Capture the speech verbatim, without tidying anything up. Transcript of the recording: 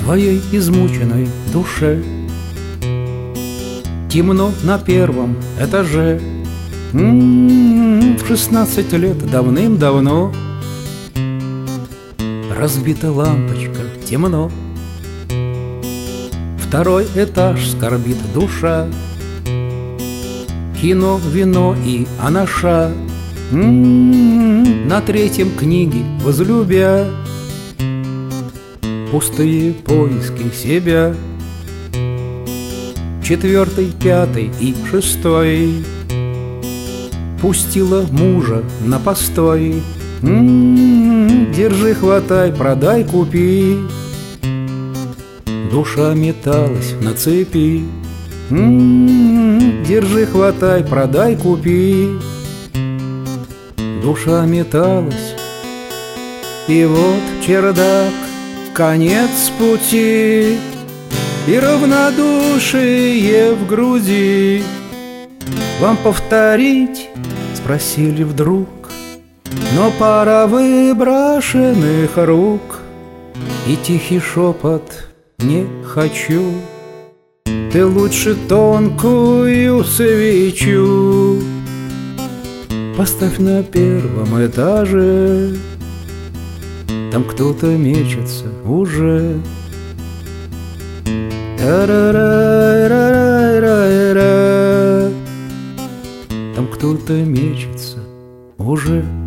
твоей измученной душе. Темно на первом этаже. М-м-м, в шестнадцать лет давным-давно разбита лампочка, темно. Второй этаж, скорбит душа. Кино, вино и анаша. М-м-м, на третьем книги возлюбя. Пустые поиски себя. Четвертый, пятый и шестой пустила мужа на постой. М-м-м, держи, хватай, продай, купи. Душа металась на цепи. М-м-м, держи, хватай, продай, купи. Душа металась. И вот чердак, конец пути, и равнодушие в груди. Вам повторить? Спросили вдруг, но пара выброшенных рук. И тихий шепот: не хочу. Ты лучше тонкую свечу поставь на первом этаже. Там кто-то мечется уже. Та-ра-ра-ра-ра-ра-ра. Там кто-то мечется уже.